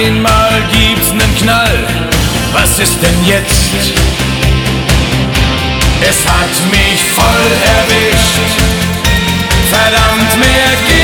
Einmal gibt's nen Knall, was ist denn jetzt? Es hat mich voll erwischt, verdammt, mehr geht